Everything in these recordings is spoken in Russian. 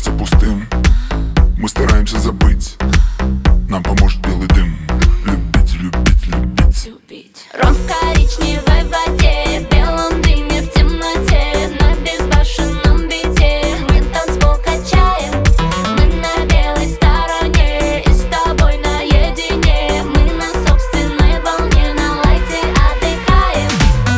кажется пустым, мы стараемся забыть. Нам поможет белый дым. Любить, любить, любить. Ром в коричневой воде, в белом дыме, в темноте, на безбашенном бите мы танцпол качаем. Мы на белой стороне и с тобой наедине. Мы на собственной волне, на лайте отдыхаем.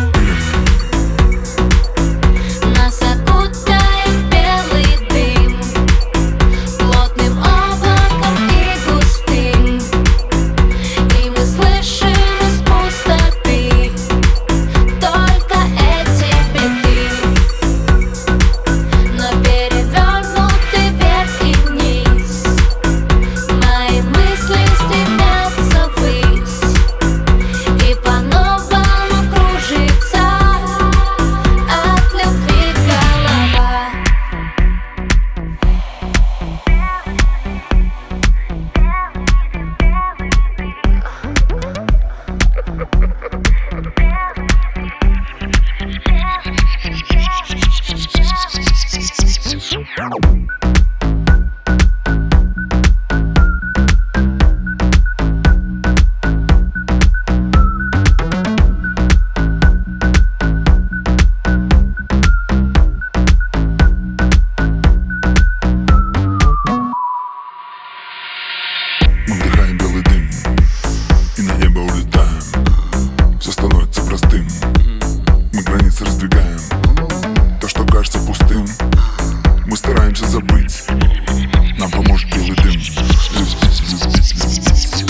Нас окутает белый дым плотным облаком и густым, и мы слышим из пустоты только эти биты. Но перевернуты вверх и вниз, мои мысли стремятся ввысь, и по-новому кружится от любви голова. Мы вдыхаем белый дым и на небо улетаем. Все становится простым, мы границы раздвигаем. То, что кажется пустым, мы стараемся забыть. Нам поможет белый дым. Любить, любить, любить.